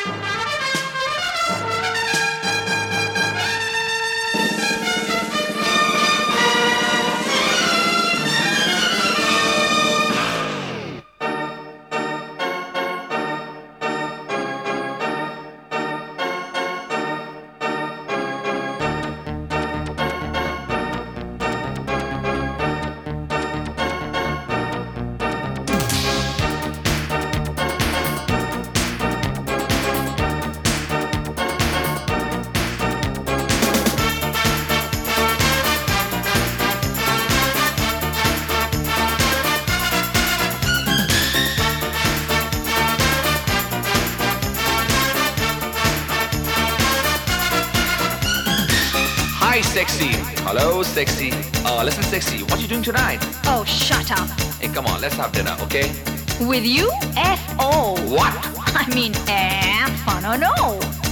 Hi, sexy. Hello, sexy. Listen, sexy. What you doing tonight? Oh, shut up. Hey, come on. Let's have dinner, okay? With you? F-O. What? I mean, fun or no?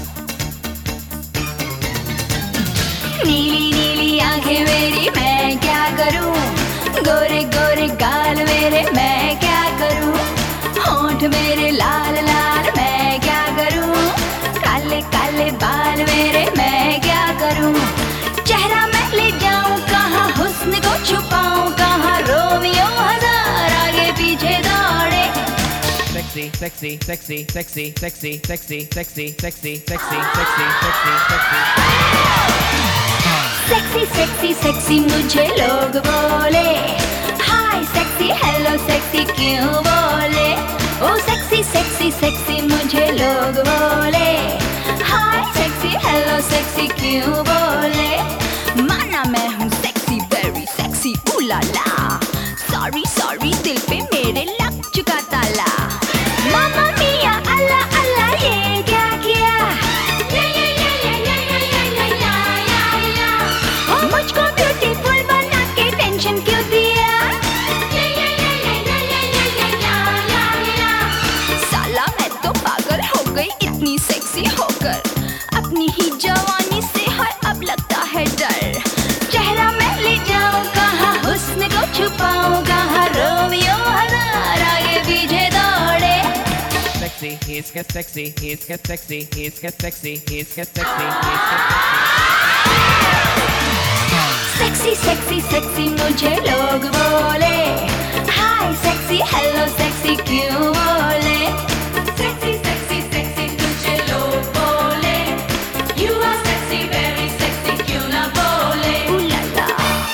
नीली नीली आंखें मेरी मैं क्या करूं, गोरे गोरे गाल मेरे मैं क्या करूं, होंठ मेरे लाल लाल मैं क्या करूं, काले काले बाल मेरे मैं क्या करूं, चेहरा मैं ले जाऊं कहाँ, हुस्न को छुपाऊं कहाँ, रोमियो हजार आगे पीछे दौड़े. Sexy, sexy, sexy, sexy, sexy, sexy, sexy, sexy, sexy, sexy, sexy, sexy. Sexy sexy sexy मुझे लोग बोले, हाय सेक्सी हेलो सेक्सी क्यों बोले, ओ सेक्सी सेक्सी सेक्सी मुझे लोग बोले, हाय सेक्सी हेलो सेक्सी क्यों बोले, माना मैं हूँ सेक्सी वेरी सेक्सी उलाला, सॉरी सॉरी दिल पे मेरे लग चुका ताला, मामा मिया अल्लाह अल्लाह ये क्या किया, मुझको ब्यूटीफुल बना के टेंशन क्यों दिया, साला मैं तो पागल हो गई इतनी सेक्सी होकर, अपनी ही जवानी से है अब लगता है डर, चेहरा मैं ले जाऊं कहाँ, हुस्न को छुपाऊं कहाँ, रोमियो हजार आगे पीछे दौड़े. Sexy, he's get sexy, he's get sexy, he's get sexy, he's get sexy, he's get sexy. Sexy sexy sexy मुझे लोग बोले, हाय सेक्सी हेलो सेक्सी क्यों बोले, सेक्सी सेक्सी सेक्सी मुझे लोग बोले, you are sexy very sexy क्यों ना बोले, उलाला.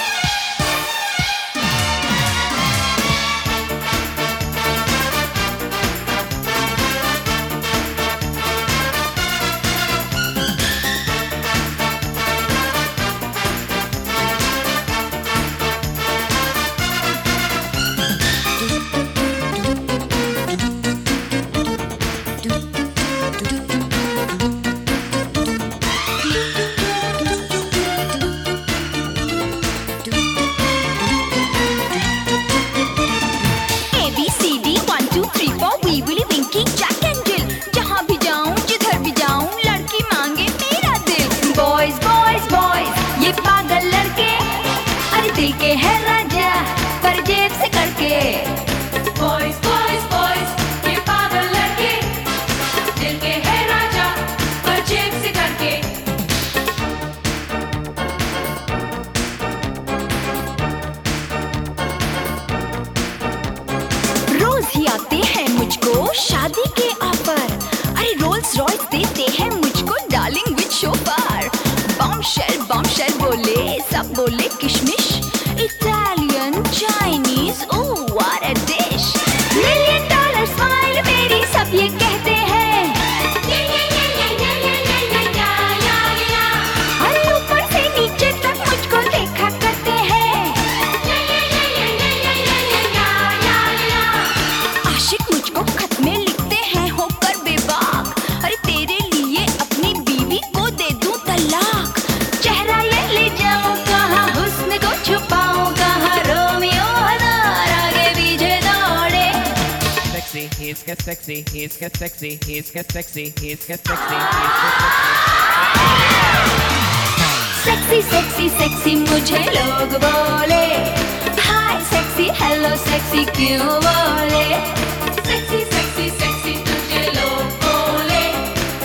दिल के है राजा पर जेब से करके, बॉयज बॉयज बॉयज ये पागल लड़के, दिल के है राजा पर जेब से करके. रोज ही आते हैं मुझको शादी के ऑफर, अरे रोल्स रॉयस देते हैं मुझको डार्लिंग विद शोफर, बॉम्बशेल बोले सब बोले किशमिश, Italian Chinese oh what a dish, $1 million smile मेरी सब ये कहते हैं, अरे ऊपर से नीचे तक मुझको देखा करते हैं, आशिक मुझको खत में लिखते हैं होकर बेबाक, अरे तेरे लिए अपनी बीवी को दे दूं तलाक, चेहरा ये ले जाऊं कहाँ, हुस्न को छुपाऊं कहाँ, रोमियो हजार आगे पीछे दौड़े. Sexy, he's get sexy, he's get sexy, he's get sexy, he's get sexy, he's get sexy. Sexy sexy sexy मुझे लोग बोले, हाय सेक्सी हेलो सेक्सी क्यों बोले, सेक्सी सेक्सी सेक्सी तुझे लोग बोले,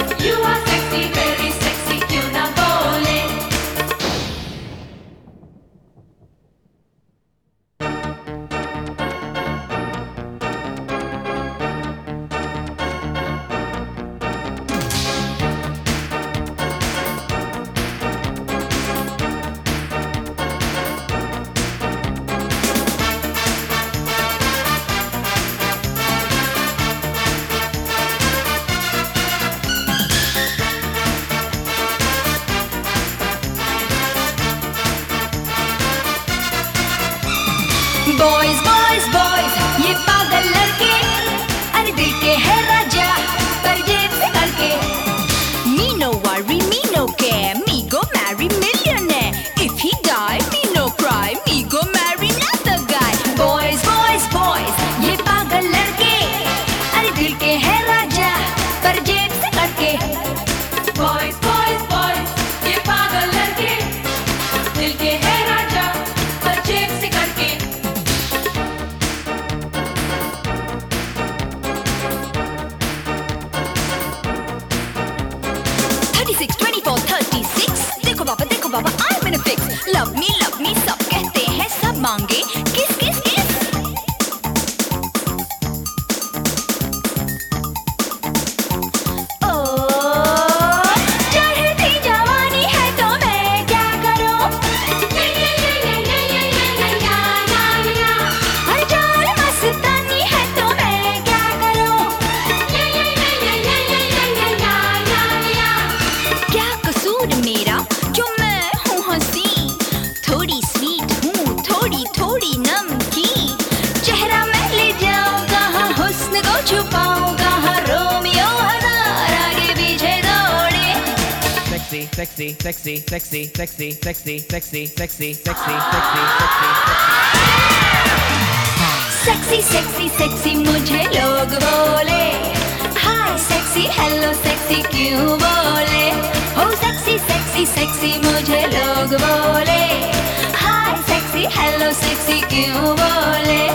लव मी सब कहते हैं, सब मांगे किस किस किस। ओ चढ़ती जवानी है तो मैं क्या करूं, हर जान मस्तानी है तो मैं क्या करूं, क्या कसूर मेरा जो मैं हूँ हंसी, थोड़ी स्वीट हूँ थोड़ी थोड़ी नमकीन, चेहरा मैं ले जाऊँ कहाँ, हुस्न को छुपाऊँ कहाँ, रोमियो हजार आगे पीछे दौड़े। Sexy, sexy, sexy, sexy, sexy, sexy, sexy, sexy, sexy, sexy, sexy sexy sexy मुझे लोग बोले, हाय सेक्सी हेलो सेक्सी क्यों बोले, हो सेक्सी सेक्सी सेक्सी मुझे लोग बोले, हाय सेक्सी हेलो सेक्सी क्यों बोले।